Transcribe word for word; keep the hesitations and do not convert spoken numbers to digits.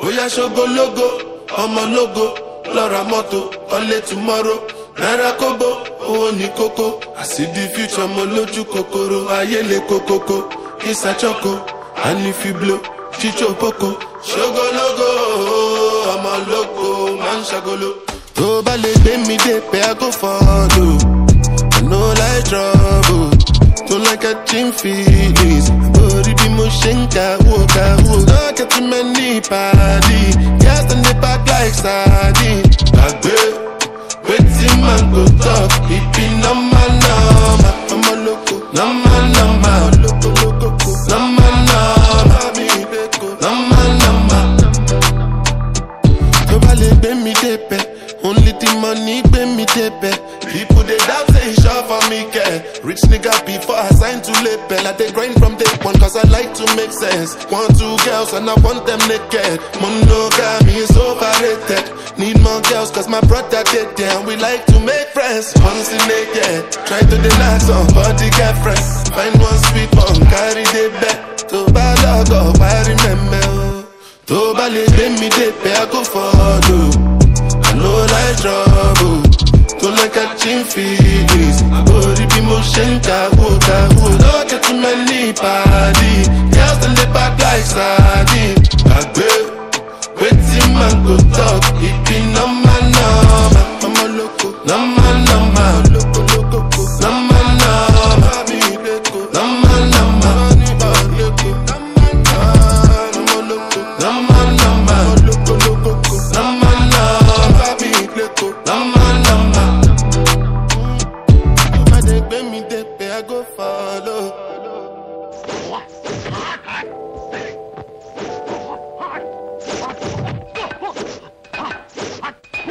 Oya ṣogo logo, ọmọ logo, lọ́ra mọ́tò, ọlé tomorrow. Naira kobo, owó ní kókó. I see the future, mo lójú kòkòrò. Ayé le kókókó, Isa Choco. And if you blow, Chicho Poco. Ṣogo logo, ọmọ logo, man ṣagolo. Tó bá lè gbé mi dé pé I go follow. I no like trouble. Don't like catching feelings. Body be mo ṣe ń kàwó kàwó. Don't get too many party. Yes, and they back like sardine. Àgbé, wetin man go talk? It be normal normal. Ọmọ lóko, normal normal. Lóko lóko, normal normal. Normal normal. Tó bá lè gbé mi dé pẹ́, only the money gbé mi dé pẹ́. People they doubt say it's sure for me, care. Rich nigga before I sign to label. I they grind from day one cause I like to make sense. Want two girls and I want them naked. Monogamy is overrated. Need more girls cause my brother did them. We like to make friends. Once in naked. Try to deny somebody get friends. Find one sweet one, carry the bed. To buy log up, I remember. To buy le give me the pay, I go follow. I know like trouble. Don't like catching feelings. Body be mo ṣe ń kàwó kàwó. Don't get too many party. Girls in the back.